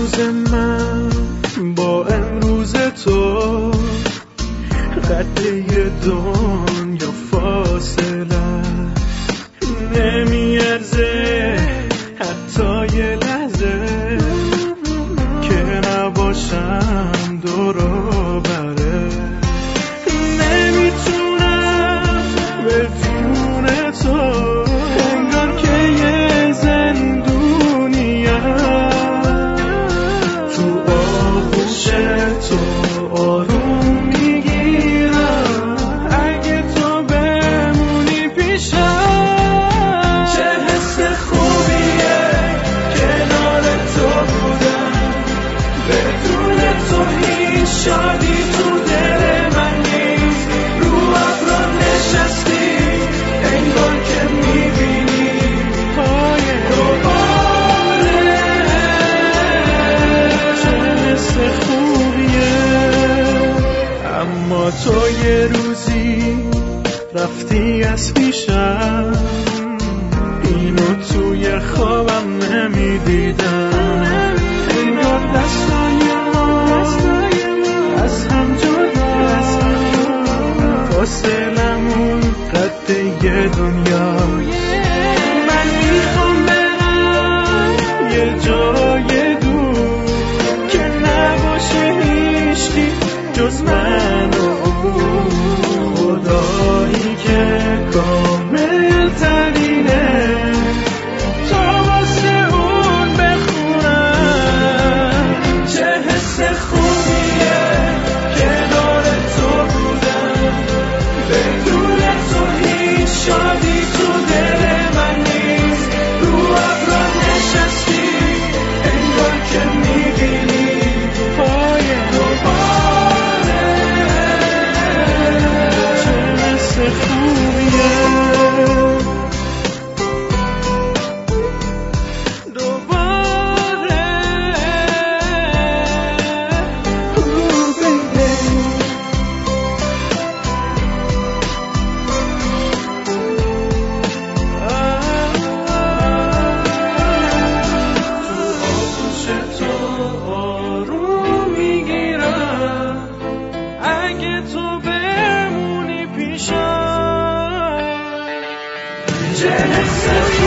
امروز من با امروز تو قد یه دنیا فاصله نمیارزه حتی یه لحظه که نباشم دور و بره. نمیتونم بدون تو انگار که یه زندونیم تو آغوش تو آروم میگیرم اگه تو بمونی پیشم. چه حس خوبیه کنار تو بودم بدون تو هیچ شادی تو دل من نیست. رو ابرا نشستی انگار که میبینی پای دوباره. چه حس خوبیه. اما تو یه روزی رفتی از پیشم اینو توی خوابم نمیدیدم. انگار دستای ما از هم جداست فاصلمون قد یه دنیا. من میخوام برم یه جای دور که نباشه هیچکی جز من و خدایی که کامل ترینه تا واسه اون بخونم. چه حس خوبیه کنار تو بودم بدون تو هیچ شادی تو دل من نیست. رو ابرا نشستی انگار که میبینی پای دوباره. چه حس خوبیه دوباره. تو آغوش تو آروم میگیرم اگه تو بمونی پیشم. چه حس